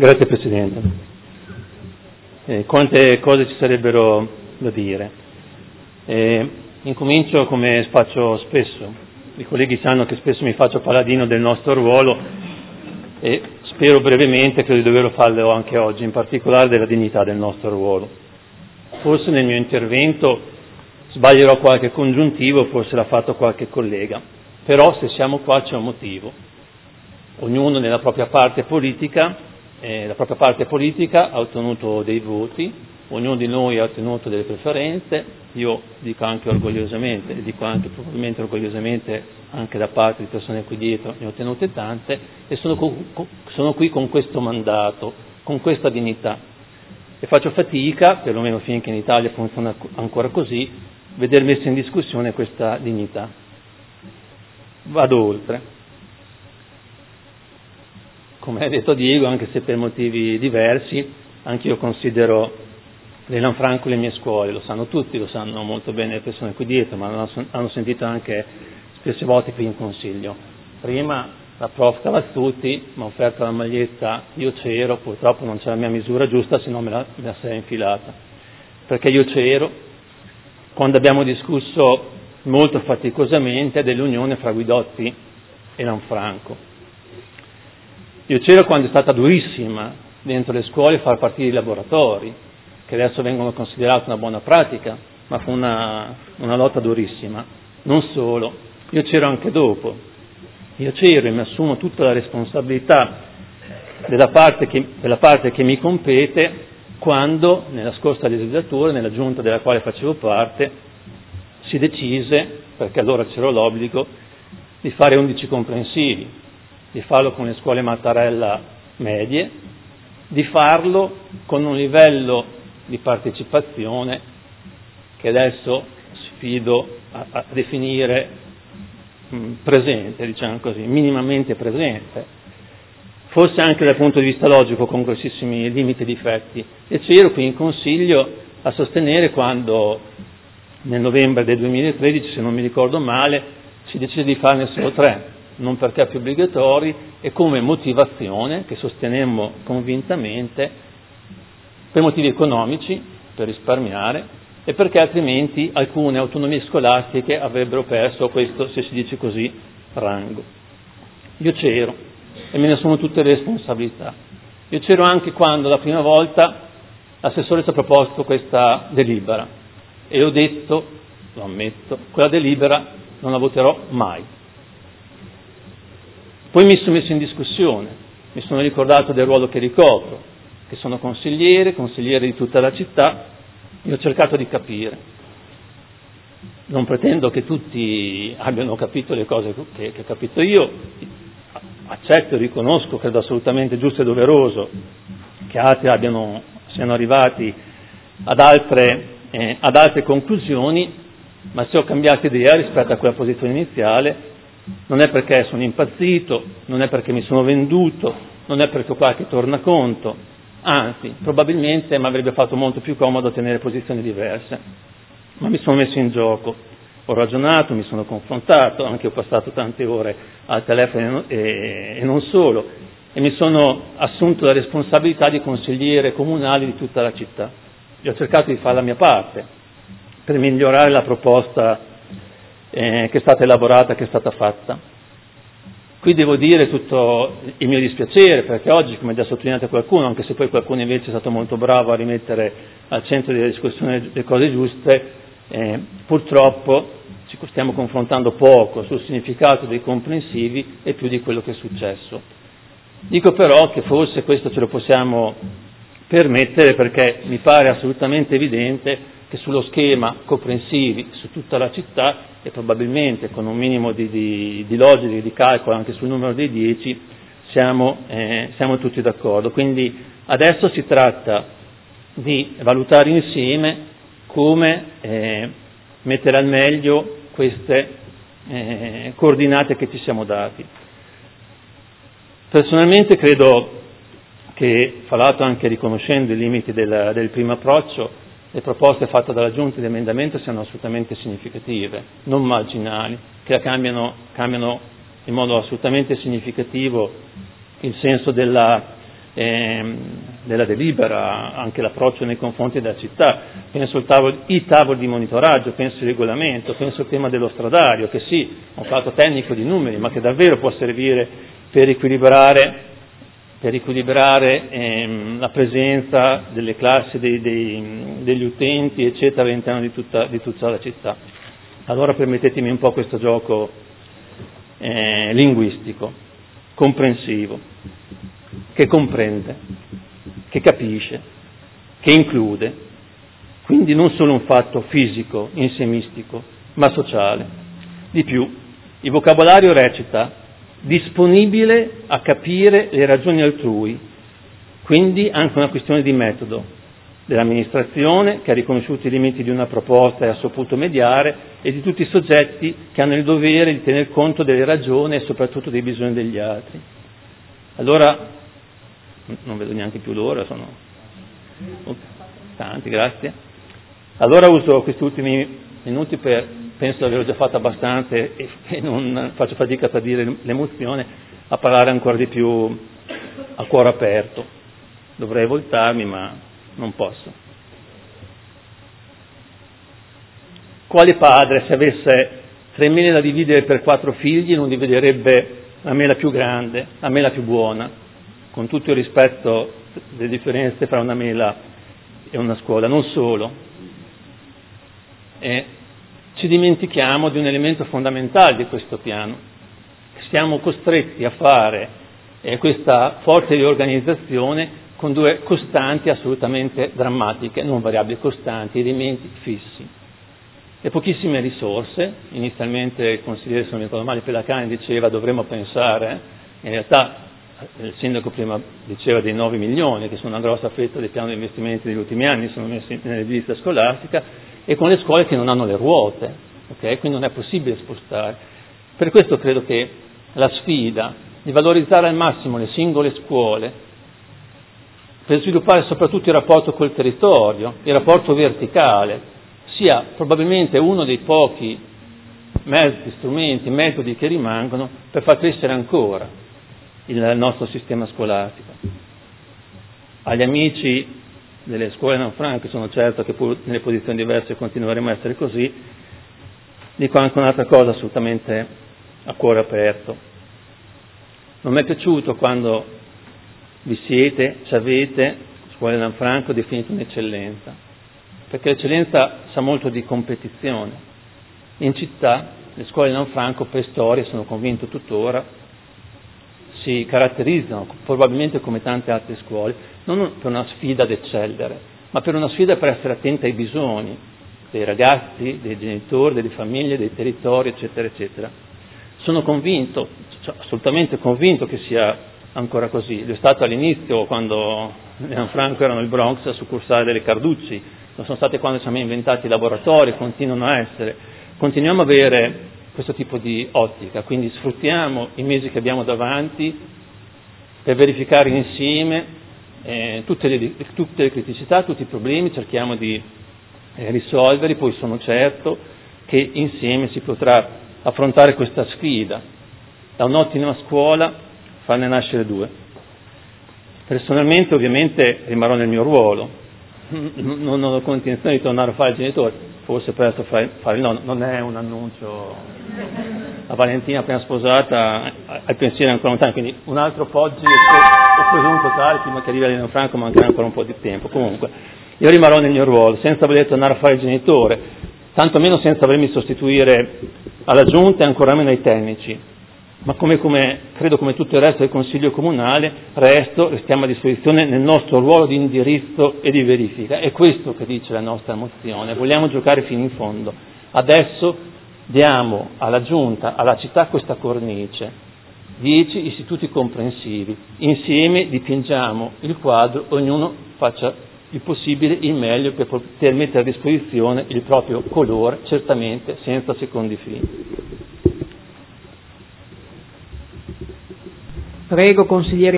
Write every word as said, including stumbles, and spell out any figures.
Grazie Presidente. Eh, quante cose ci sarebbero da dire. Eh, incomincio come faccio spesso. I colleghi sanno che spesso mi faccio paladino del nostro ruolo e spero brevemente, credo di doverlo farlo anche oggi, in particolare della dignità del nostro ruolo. Forse nel mio intervento sbaglierò qualche congiuntivo, forse l'ha fatto qualche collega, però se siamo qua c'è un motivo. Ognuno nella propria parte politica Eh, la propria parte politica ha ottenuto dei voti, ognuno di noi ha ottenuto delle preferenze, io dico anche orgogliosamente, e dico anche probabilmente orgogliosamente anche da parte di persone qui dietro, ne ho ottenute tante, e sono, co- sono qui con questo mandato, con questa dignità. E faccio fatica, perlomeno finché in Italia funziona ancora così, veder messa in discussione questa dignità. Vado oltre. Come ha detto Diego, anche se per motivi diversi, anche io considero le Lanfranco le mie scuole, lo sanno tutti, lo sanno molto bene le persone qui dietro, ma hanno sentito anche spesse volte qui in consiglio. Prima la prof Cavazzuti mi ha offerto la maglietta, io c'ero, purtroppo non c'è la mia misura giusta, se no me la, me la sarei infilata, perché io c'ero quando abbiamo discusso molto faticosamente dell'unione fra Guidotti e Lanfranco. Io c'ero quando è stata durissima dentro le scuole far partire i laboratori, che adesso vengono considerati una buona pratica, ma fu una, una lotta durissima. Non solo, io c'ero anche dopo. Io c'ero e mi assumo tutta la responsabilità della parte che, della parte che mi compete quando, nella scorsa legislatura, nella giunta della quale facevo parte, si decise, perché allora c'era l'obbligo, di fare undici comprensivi, di farlo con le scuole Mattarella medie, di farlo con un livello di partecipazione che adesso sfido a, a definire mh, presente, diciamo così, minimamente presente, forse anche dal punto di vista logico con grossissimi limiti e difetti. E c'ero qui in Consiglio a sostenere quando nel novembre del duemilatredici, se non mi ricordo male, si decise di farne solo tre, non perché più obbligatori, e come motivazione che sostenemmo convintamente per motivi economici, per risparmiare, e perché altrimenti alcune autonomie scolastiche avrebbero perso questo, se si dice così, rango. Io c'ero e me ne assumo tutte le responsabilità. Io c'ero anche quando la prima volta l'assessore ci ha proposto questa delibera e ho detto, lo ammetto, quella delibera non la voterò mai. Poi mi sono messo in discussione, mi sono ricordato del ruolo che ricopro, che sono consigliere, consigliere di tutta la città, e ho cercato di capire. Non pretendo che tutti abbiano capito le cose che, che ho capito io, accetto e riconosco, credo assolutamente giusto e doveroso, che altri abbiano, siano arrivati ad altre, eh, ad altre conclusioni, ma se ho cambiato idea rispetto a quella posizione iniziale, non è perché sono impazzito, non è perché mi sono venduto, non è perché ho qualche tornaconto, anzi, probabilmente mi avrebbe fatto molto più comodo tenere posizioni diverse, ma mi sono messo in gioco, ho ragionato, mi sono confrontato, anche ho passato tante ore al telefono e, e non solo, e mi sono assunto la responsabilità di consigliere comunale di tutta la città. Io ho cercato di fare la mia parte per migliorare la proposta Eh, che è stata elaborata, che è stata fatta. Qui devo dire tutto il mio dispiacere, perché oggi, come già sottolineato qualcuno, anche se poi qualcuno invece è stato molto bravo a rimettere al centro della discussione le cose giuste, eh, purtroppo ci stiamo confrontando poco sul significato dei comprensivi e più di quello che è successo. Dico però che forse questo ce lo possiamo permettere perché mi pare assolutamente evidente che sullo schema comprensivi su tutta la città e probabilmente con un minimo di, di, di logica e di calcolo anche sul numero dei dieci siamo, eh, siamo tutti d'accordo. Quindi adesso si tratta di valutare insieme come eh, mettere al meglio queste eh, coordinate che ci siamo dati. Personalmente credo che, fra l'altro anche riconoscendo i limiti del, del primo approccio, le proposte fatte dalla Giunta di emendamento siano assolutamente significative, non marginali, che cambiano, cambiano in modo assolutamente significativo il senso della, ehm, della delibera, anche l'approccio nei confronti della città, penso al tavolo, i tavoli di monitoraggio, penso al regolamento, penso al tema dello stradario, che sì, è un fatto tecnico di numeri, ma che davvero può servire per equilibrare per equilibrare ehm, la presenza delle classi, dei, dei, degli utenti, eccetera, all'interno di tutta, di tutta la città. Allora permettetemi un po' questo gioco eh, linguistico, comprensivo, che comprende, che capisce, che include, quindi non solo un fatto fisico, insemistico, ma sociale. Di più, il vocabolario recita disponibile a capire le ragioni altrui, quindi anche una questione di metodo dell'amministrazione che ha riconosciuto i limiti di una proposta e ha saputo mediare, e di tutti i soggetti che hanno il dovere di tener conto delle ragioni e soprattutto dei bisogni degli altri. Allora, non vedo neanche più l'ora, sono tanti, grazie. Allora uso questi ultimi minuti per, penso di averlo già fatto abbastanza e, e non faccio fatica a tradire l'emozione, a parlare ancora di più a cuore aperto. Dovrei voltarmi, ma non posso. Quale padre, se avesse tre mele da dividere per quattro figli, non dividerebbe la mela più grande, la mela più buona, con tutto il rispetto delle differenze fra una mela e una scuola? Non solo. E ci dimentichiamo di un elemento fondamentale di questo piano. Siamo costretti a fare eh, questa forte riorganizzazione con due costanti assolutamente drammatiche, non variabili, costanti, elementi fissi. Le pochissime risorse, inizialmente il consigliere, se non mi ricordo male, Pelacani diceva dovremmo pensare, in realtà il sindaco prima diceva dei nove milioni, che sono una grossa fetta del piano di investimenti degli ultimi anni, sono messi nell'edilizia scolastica, e con le scuole che non hanno le ruote, okay? Quindi non è possibile spostare. Per questo credo che la sfida di valorizzare al massimo le singole scuole, per sviluppare soprattutto il rapporto col territorio, il rapporto verticale, sia probabilmente uno dei pochi mezzi, strumenti, metodi che rimangono per far crescere ancora il nostro sistema scolastico. Agli amici delle scuole non franche, sono certo che pur nelle posizioni diverse continueremo a essere così, dico anche un'altra cosa assolutamente a cuore aperto. Non mi è piaciuto quando vi siete, ci avete, scuole Lanfranco, definito un'eccellenza, perché l'eccellenza sa molto di competizione. In città le scuole Lanfranco, per storia, sono convinto tuttora, si caratterizzano probabilmente come tante altre scuole, non per una sfida ad eccellere, ma per una sfida per essere attenta ai bisogni dei ragazzi, dei genitori, delle famiglie, dei territori, eccetera, eccetera. Sono convinto, cioè, assolutamente convinto che sia ancora così. Lo è stato all'inizio, quando Lanfranco erano il Bronx, a succursale delle Carducci, lo sono state quando ci siamo inventati i laboratori, continuano a essere. Continuiamo a avere questo tipo di ottica, quindi sfruttiamo i mesi che abbiamo davanti per verificare insieme eh, tutte, le, tutte le criticità, tutti i problemi, cerchiamo di eh, risolverli, poi sono certo che insieme si potrà affrontare questa sfida. Da un'ottima scuola farne nascere due. Personalmente ovviamente rimarrò nel mio ruolo, non ho intenzione di tornare a fare il genitore, forse presto fare, fare il nonno, non è un annuncio. La Valentina appena sposata ha il pensiero ancora lontano, quindi un altro Poggi ho presunto tale, prima che arrivi a Lanfranco mancherà ancora un po' di tempo. Comunque io rimarrò nel mio ruolo, senza voler tornare a fare il genitore, tanto meno senza volermi sostituire alla giunta e ancora meno ai tecnici. Ma come, come credo come tutto il resto del Consiglio Comunale, resto, restiamo a disposizione nel nostro ruolo di indirizzo e di verifica. È questo che dice la nostra mozione, vogliamo giocare fino in fondo. Adesso diamo alla Giunta, alla città questa cornice, dieci istituti comprensivi, insieme dipingiamo il quadro, ognuno faccia il possibile, il meglio per poter mettere a disposizione il proprio colore, certamente senza secondi fini. Prego, consigliere.